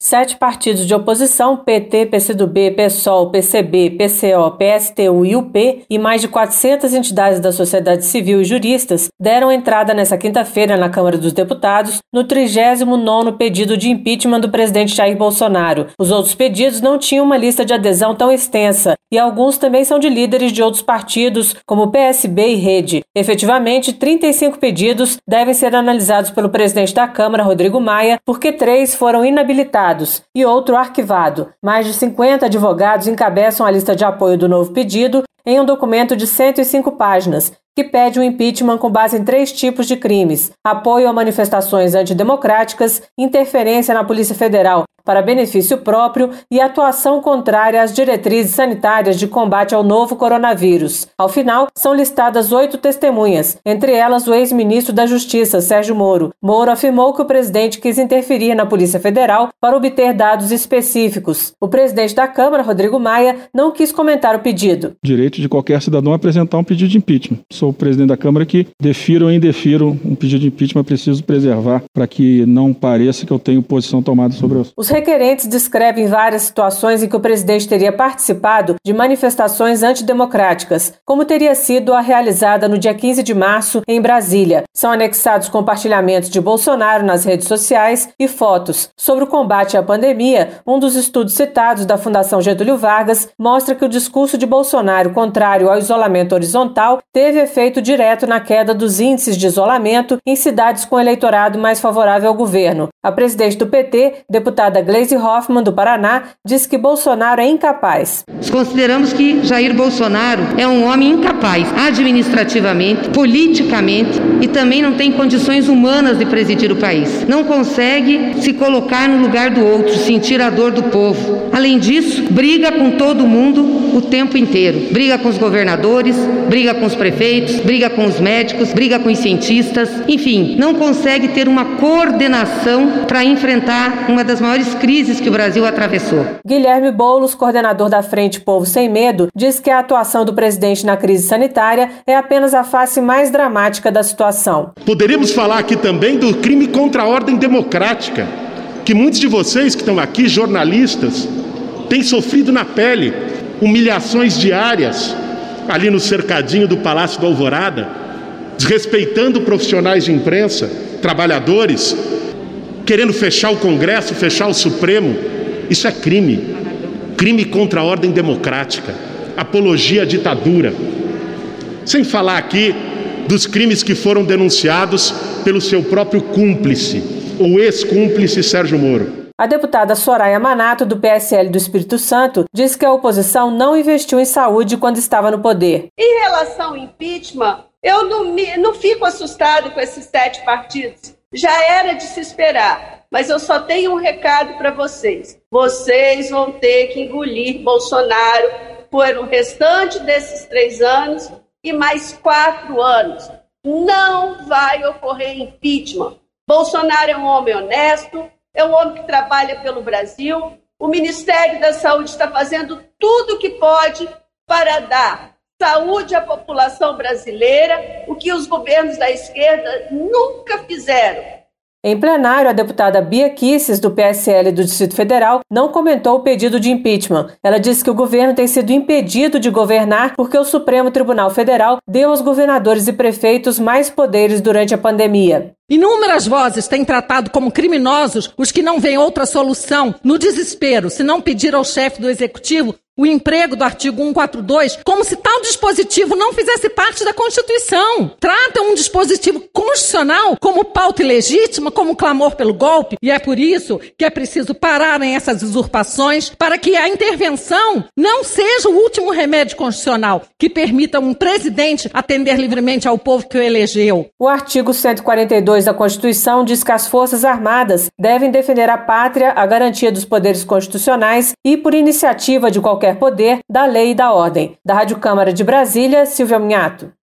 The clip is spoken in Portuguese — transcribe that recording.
7 partidos de oposição, PT, PCdoB, PSOL, PCB, PCO, PSTU e UP, e mais de 400 entidades da sociedade civil e juristas deram entrada nesta quinta-feira na Câmara dos Deputados no 39º pedido de impeachment do presidente Jair Bolsonaro. Os outros pedidos não tinham uma lista de adesão tão extensa e alguns também são de líderes de outros partidos, como PSB e Rede. Efetivamente, 35 pedidos devem ser analisados pelo presidente da Câmara, Rodrigo Maia, porque 3 foram inabilitados e outro arquivado. Mais de 50 advogados encabeçam a lista de apoio do novo pedido em um documento de 105 páginas, que pede o impeachment com base em 3 tipos de crimes: apoio a manifestações antidemocráticas, interferência na Polícia Federal para benefício próprio e atuação contrária às diretrizes sanitárias de combate ao novo coronavírus. Ao final, são listadas 8 testemunhas, entre elas o ex-ministro da Justiça, Sérgio Moro. Moro afirmou que o presidente quis interferir na Polícia Federal para obter dados específicos. O presidente da Câmara, Rodrigo Maia, não quis comentar o pedido. Direito de qualquer cidadão apresentar um pedido de impeachment. Sou o presidente da Câmara que, defiro ou indefiro um pedido de impeachment, preciso preservar para que não pareça que eu tenho posição tomada sobre isso. Os requerentes descrevem várias situações em que o presidente teria participado de manifestações antidemocráticas, como teria sido a realizada no dia 15 de março em Brasília. São anexados compartilhamentos de Bolsonaro nas redes sociais e fotos. Sobre o combate à pandemia, um dos estudos citados da Fundação Getúlio Vargas mostra que o discurso de Bolsonaro contrário ao isolamento horizontal teve efeito direto na queda dos índices de isolamento em cidades com eleitorado mais favorável ao governo. A presidente do PT, deputada Gleisi Hoffmann, do Paraná, diz que Bolsonaro é incapaz. Consideramos que Jair Bolsonaro é um homem incapaz administrativamente, politicamente e também não tem condições humanas de presidir o país. Não consegue se colocar no lugar do outro, sentir a dor do povo. Além disso, briga com todo mundo o tempo inteiro. Briga com os governadores, briga com os prefeitos, briga com os médicos, briga com os cientistas. Enfim, não consegue ter uma coordenação para enfrentar uma das maiores crises que o Brasil atravessou. Guilherme Boulos, coordenador da Frente Povo Sem Medo, diz que a atuação do presidente na crise sanitária é apenas a face mais dramática da situação. Poderíamos falar aqui também do crime contra a ordem democrática, que muitos de vocês que estão aqui, jornalistas, têm sofrido na pele, humilhações diárias, ali no cercadinho do Palácio da Alvorada, desrespeitando profissionais de imprensa, trabalhadores, querendo fechar o Congresso, fechar o Supremo. Isso é crime. Crime contra a ordem democrática. Apologia à ditadura. Sem falar aqui dos crimes que foram denunciados pelo seu próprio cúmplice, ou ex-cúmplice Sérgio Moro. A deputada Soraya Manato, do PSL do Espírito Santo, diz que a oposição não investiu em saúde quando estava no poder. Em relação ao impeachment, eu não fico assustado com esses 7 partidos. Já era de se esperar, mas eu só tenho um recado para vocês. Vocês vão ter que engolir Bolsonaro por o restante desses 3 anos e mais 4 anos. Não vai ocorrer impeachment. Bolsonaro é um homem honesto, é um homem que trabalha pelo Brasil. O Ministério da Saúde está fazendo tudo o que pode para dar saúde à população brasileira, o que os governos da esquerda nunca fizeram. Em plenário, a deputada Bia Kicis, do PSL do Distrito Federal, não comentou o pedido de impeachment. Ela disse que o governo tem sido impedido de governar porque o Supremo Tribunal Federal deu aos governadores e prefeitos mais poderes durante a pandemia. Inúmeras vozes têm tratado como criminosos os que não veem outra solução, no desespero, se não pedir ao chefe do Executivo o emprego do artigo 142, como se tal dispositivo não fizesse parte da Constituição. Tratam um dispositivo constitucional como pauta ilegítima, como clamor pelo golpe, e é por isso que é preciso pararem essas usurpações para que a intervenção não seja o último remédio constitucional que permita um presidente atender livremente ao povo que o elegeu. O artigo 142 da Constituição diz que as Forças Armadas devem defender a pátria, a garantia dos poderes constitucionais e, por iniciativa de qualquer poder, da lei e da ordem. Da Rádio Câmara de Brasília, Silvia Minhato.